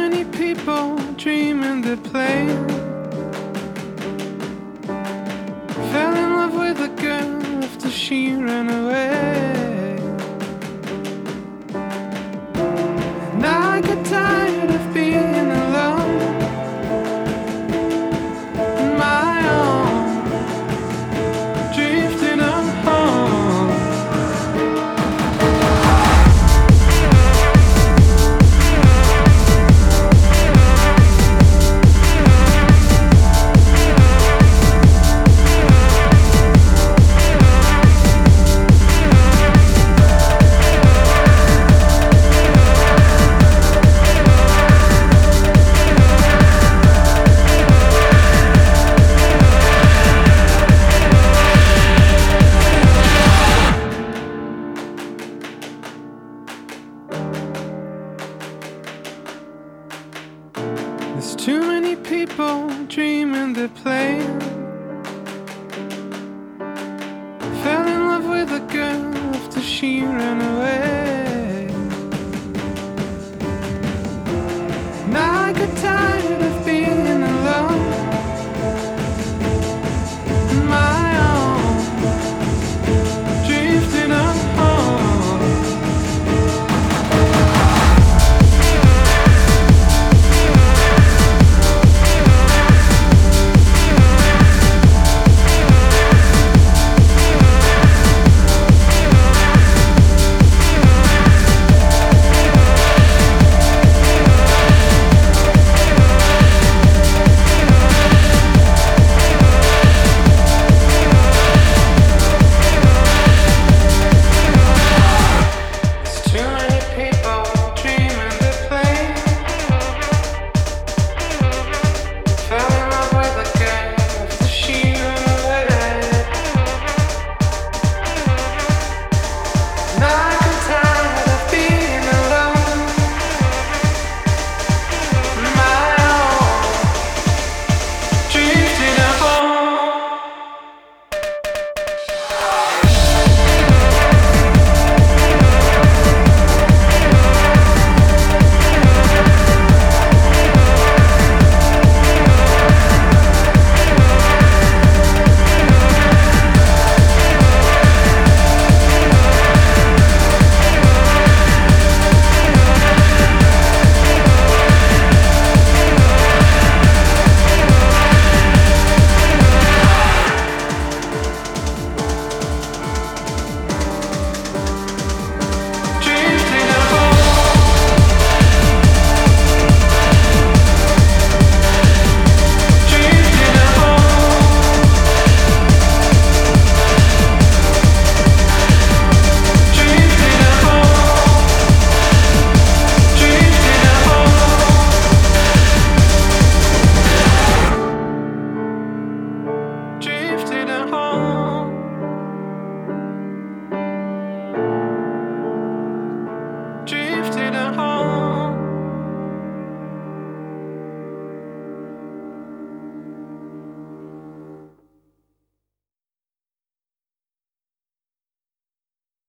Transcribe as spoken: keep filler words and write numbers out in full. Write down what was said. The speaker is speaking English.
many people dreaming they're playing. Fell in love with a girl after she ran away. And I got tired of being alone on my own, drifting on home. There's too many people dreaming they're playing. Fell in love with a girl after she ran away.